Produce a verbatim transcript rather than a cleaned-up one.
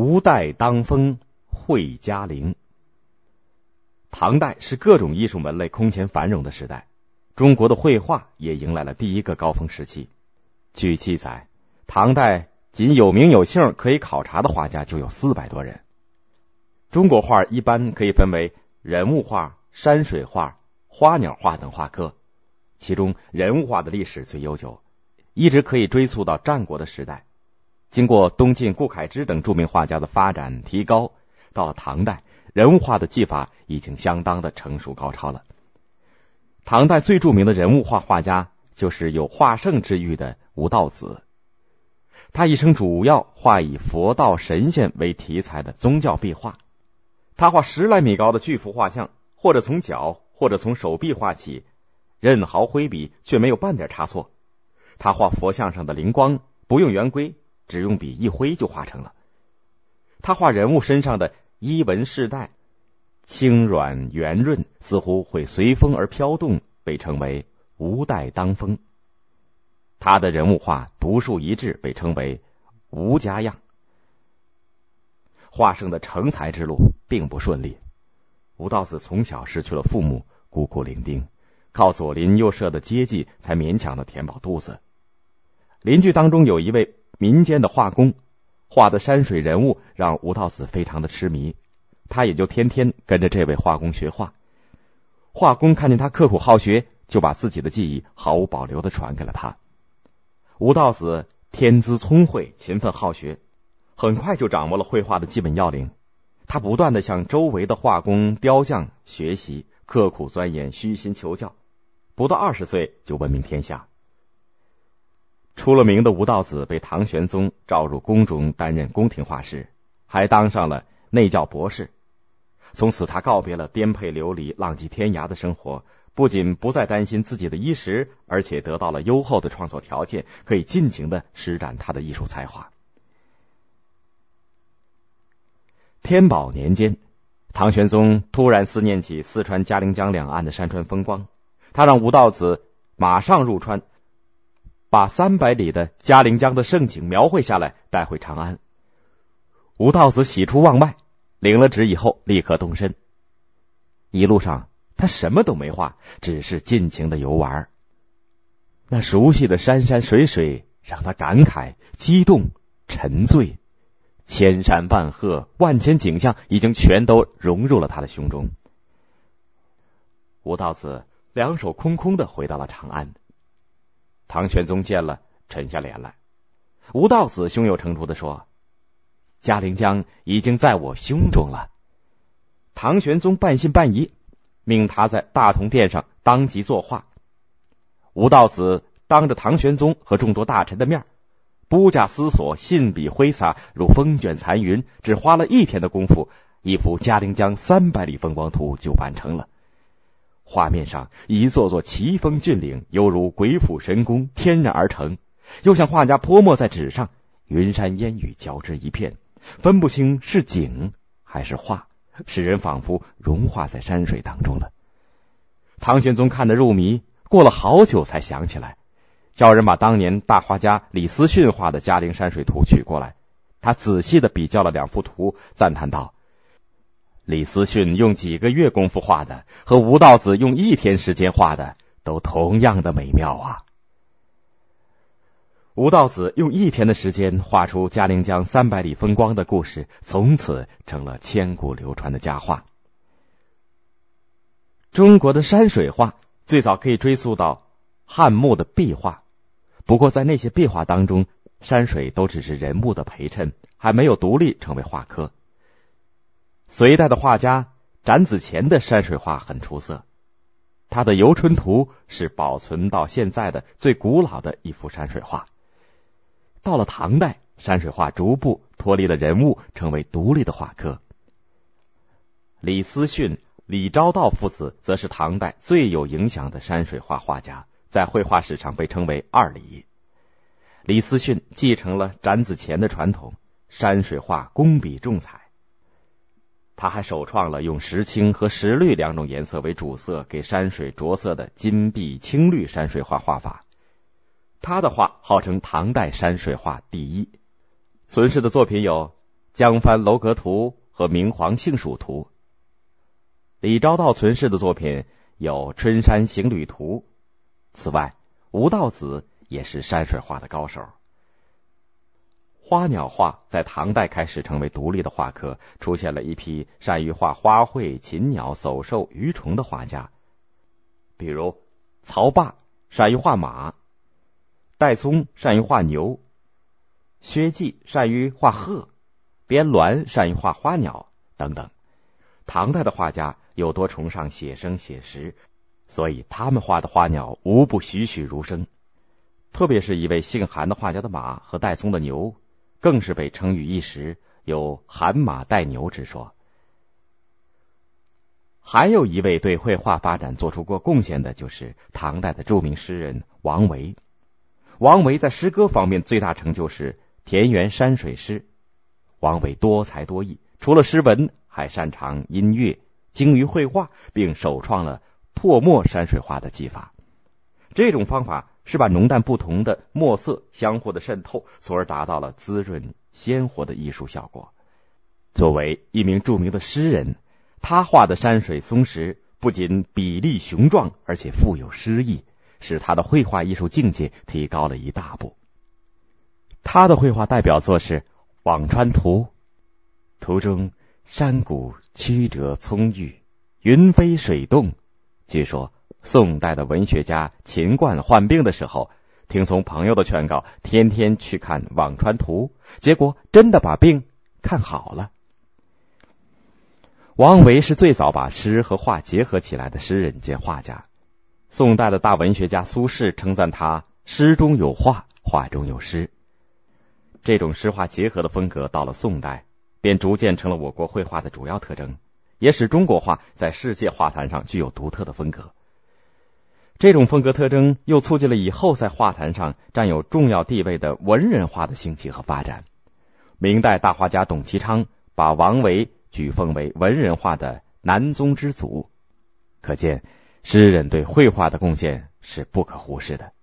吴代当风绘嘉陵。唐代是各种艺术门类空前繁荣的时代，中国的绘画也迎来了第一个高峰时期。据记载，唐代仅有名有姓可以考察的画家就有四百多人。中国画一般可以分为人物画、山水画、花鸟画等画科，其中人物画的历史最悠久，一直可以追溯到战国的时代。经过东晋顾恺之等著名画家的发展提高，到了唐代，人物画的技法已经相当的成熟高超了。唐代最著名的人物画画家就是有画圣之誉的吴道子，他一生主要画以佛道神仙为题材的宗教壁画。他画十来米高的巨幅画像，或者从脚或者从手臂画起，任毫挥笔却没有半点差错。他画佛像上的灵光不用圆规，只用笔一挥就画成了。他画人物身上的衣纹饰带轻软圆润，似乎会随风而飘动，被称为吴带当风。他的人物画独树一帜，被称为吴家样。画圣的成才之路并不顺利，吴道子从小失去了父母，孤苦伶仃，靠左邻右舍的接济才勉强的填饱肚子。邻居当中有一位民间的画工，画的山水人物让吴道子非常的痴迷，他也就天天跟着这位画工学画。画工看见他刻苦好学，就把自己的技艺毫无保留的传给了他。吴道子天资聪慧，勤奋好学，很快就掌握了绘画的基本要领。他不断的向周围的画工雕匠学习，刻苦钻研，虚心求教，不到二十岁就闻名天下。出了名的吴道子被唐玄宗召入宫中担任宫廷画师，还当上了内教博士。从此他告别了颠沛流离、浪迹天涯的生活，不仅不再担心自己的衣食，而且得到了优厚的创作条件，可以尽情的施展他的艺术才华。天宝年间，唐玄宗突然思念起四川嘉陵江两岸的山川风光，他让吴道子马上入川，把三百里的嘉陵江的盛景描绘下来，带回长安。吴道子喜出望外，领了旨以后立刻动身。一路上他什么都没画，只是尽情的游玩。那熟悉的山山水水让他感慨、激动、沉醉，千山万壑、万千景象已经全都融入了他的胸中。吴道子两手空空的回到了长安。唐玄宗见了，沉下脸来。吴道子胸有成竹的说：“嘉陵江已经在我胸中了。”唐玄宗半信半疑，命他在大同殿上当即作画。吴道子当着唐玄宗和众多大臣的面，不假思索，信笔挥洒如风卷残云，只花了一天的功夫，一幅嘉陵江三百里风光图就完成了。画面上一座座奇峰峻岭，犹如鬼斧神工，天然而成，又像画家泼墨在纸上，云山烟雨交织一片，分不清是景还是画，使人仿佛融化在山水当中了。唐玄宗看得入迷，过了好久才想起来，叫人把当年大画家李思训画的嘉陵山水图取过来。他仔细的比较了两幅图，赞叹道：“李思训用几个月功夫画的，和吴道子用一天时间画的，都同样的美妙啊！”吴道子用一天的时间画出嘉陵江三百里风光的故事，从此成了千古流传的佳话。中国的山水画最早可以追溯到汉末的壁画，不过在那些壁画当中，山水都只是人物的陪衬，还没有独立成为画科。隋代的画家展子虔的山水画很出色，他的《游春图》是保存到现在的最古老的一幅山水画。到了唐代，山水画逐步脱离了人物，成为独立的画科。李思训、李昭道父子则是唐代最有影响的山水画画家，在绘画史上被称为二李。李思训继承了展子虔的传统，山水画工笔重彩。他还首创了用石青和石绿两种颜色为主色给山水着色的金碧青绿山水画画法。他的画号称唐代山水画第一，存世的作品有江帆楼阁图和明皇杏蜀图。李昭道存世的作品有春山行旅图。此外，吴道子也是山水画的高手。花鸟画在唐代开始成为独立的画科，出现了一批善于画花卉、禽鸟、走兽、鱼虫的画家，比如曹霸善于画马，戴宗善于画牛，薛稷善于画鹤，边峦善于画花鸟等等。唐代的画家有多崇尚写生写实，所以他们画的花鸟无不栩栩如生。特别是一位姓韩的画家的马和戴宗的牛，更是被称誉一时，有韩马戴牛之说。还有一位对绘画发展做出过贡献的，就是唐代的著名诗人王维。王维在诗歌方面最大成就是田园山水诗。王维多才多艺，除了诗文，还擅长音乐，精于绘画，并首创了破墨山水画的技法。这种方法是把浓淡不同的墨色相互的渗透，从而达到了滋润鲜活的艺术效果。作为一名著名的诗人，他画的山水松石不仅比例雄壮，而且富有诗意，使他的绘画艺术境界提高了一大步。他的绘画代表作是《辋川图》，图中山谷曲折葱郁，云飞水动。据说宋代的文学家秦观患病的时候，听从朋友的劝告，天天去看《辋川图》，结果真的把病看好了。王维是最早把诗和画结合起来的诗人兼画家。宋代的大文学家苏轼称赞他诗中有画，画中有诗。这种诗画结合的风格到了宋代便逐渐成了我国绘画的主要特征，也使中国画在世界画坛上具有独特的风格。这种风格特征又促进了以后在画坛上占有重要地位的文人画的兴起和发展。明代大画家董其昌把王维举奉为文人画的南宗之祖，可见诗人对绘画的贡献是不可忽视的。